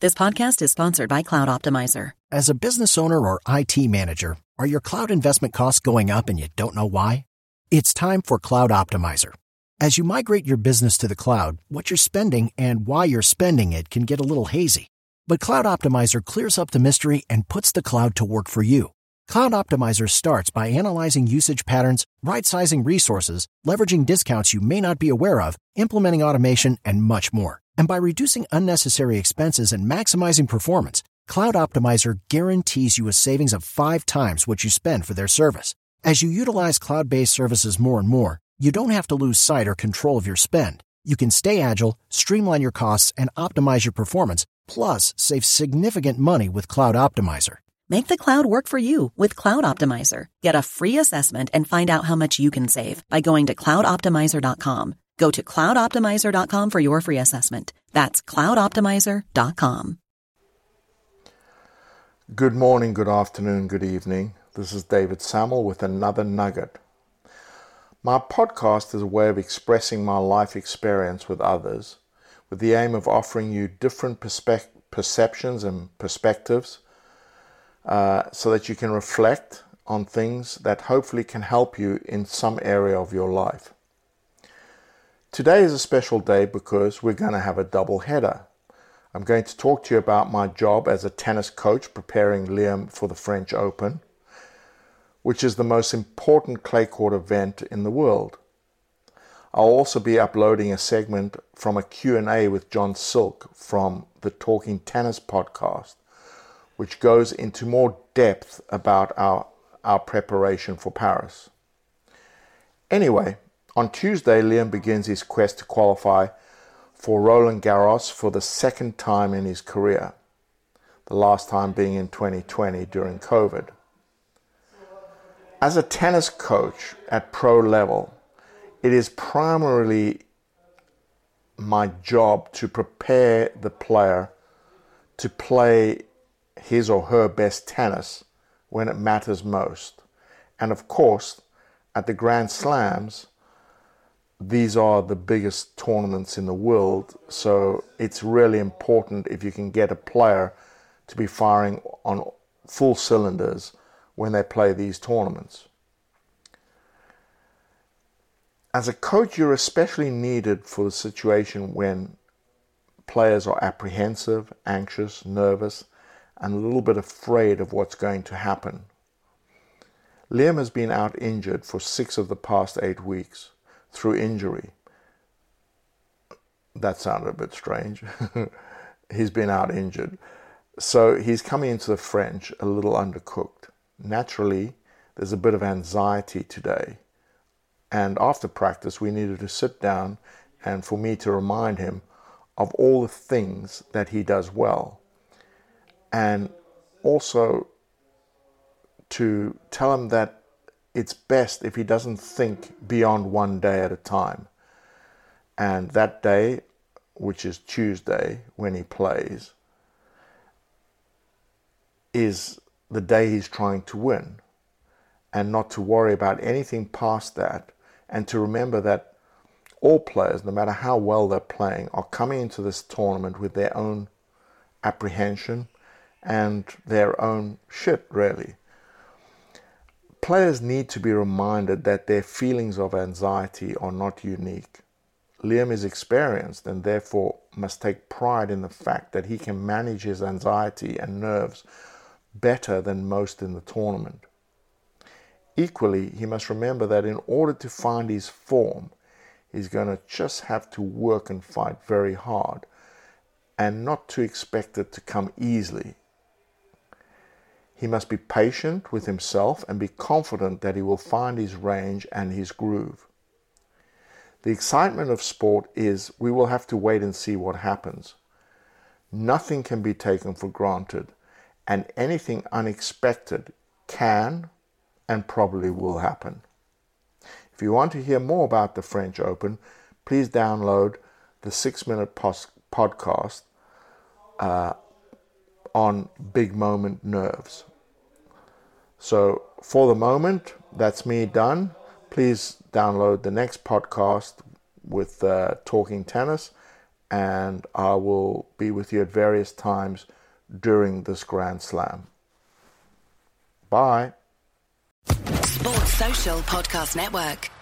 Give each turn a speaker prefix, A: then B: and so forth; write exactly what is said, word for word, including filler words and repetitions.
A: This podcast is sponsored by Cloud Optimizer.
B: As a business owner or I T manager, are your cloud investment costs going up and you don't know why? It's time for Cloud Optimizer. As you migrate your business to the cloud, what you're spending and why you're spending it can get a little hazy. But Cloud Optimizer clears up the mystery and puts the cloud to work for you. Cloud Optimizer starts by analyzing usage patterns, right-sizing resources, leveraging discounts you may not be aware of, implementing automation, and much more. And by reducing unnecessary expenses and maximizing performance, Cloud Optimizer guarantees you a savings of five times what you spend for their service. As you utilize cloud-based services more and more, you don't have to lose sight or control of your spend. You can stay agile, streamline your costs, and optimize your performance, plus save significant money with Cloud Optimizer.
A: Make the cloud work for you with Cloud Optimizer. Get a free assessment and find out how much you can save by going to cloud optimizer dot com. Go to cloud optimizer dot com for your free assessment. That's cloud optimizer dot com.
C: Good morning, good afternoon, good evening. This is David Samuel with another nugget. My podcast is a way of expressing my life experience with others, with the aim of offering you different perspe- perceptions and perspectives, uh, so that you can reflect on things that hopefully can help you in some area of your life. Today is a special day because we're going to have a double header. I'm going to talk to you about my job as a tennis coach preparing Liam for the French Open, which is the most important clay court event in the world. I'll also be uploading a segment from a Q and A with John Silk from the Talking Tennis podcast, which goes into more depth about our, our preparation for Paris. Anyway, on Tuesday, Liam begins his quest to qualify for Roland Garros for the second time in his career, the last time being in twenty twenty during COVID. As a tennis coach at pro level, it is primarily my job to prepare the player to play his or her best tennis when it matters most. And of course, at the Grand Slams, these are the biggest tournaments in the world, so it's really important if you can get a player to be firing on full cylinders when they play these tournaments. As a coach, you're especially needed for the situation when players are apprehensive, anxious, nervous, and a little bit afraid of what's going to happen. Liam has been out injured for six of the past eight weeks through injury. That sounded a bit strange. He's been out injured. So he's coming into the French a little undercooked. Naturally, there's a bit of anxiety today. And after practice, we needed to sit down and for me to remind him of all the things that he does well. And also to tell him that it's best if he doesn't think beyond one day at a time. And that day, which is Tuesday when he plays, is the day he's trying to win. And not to worry about anything past that. And to remember that all players, no matter how well they're playing, are coming into this tournament with their own apprehension and their own shit, really. Players need to be reminded that their feelings of anxiety are not unique. Liam is experienced and therefore must take pride in the fact that he can manage his anxiety and nerves better than most in the tournament. Equally, he must remember that in order to find his form, he's going to just have to work and fight very hard and not to expect it to come easily. He must be patient with himself and be confident that he will find his range and his groove. The excitement of sport is we will have to wait and see what happens. Nothing can be taken for granted, and anything unexpected can and probably will happen. If you want to hear more about the French Open, please download the six-minute pos- podcast uh, on big moment nerves. So for the moment, that's me done. Please download the next podcast with uh, Talking Tennis, and I will be with you at various times during this Grand Slam. Bye.
D: Sports Social Podcast Network.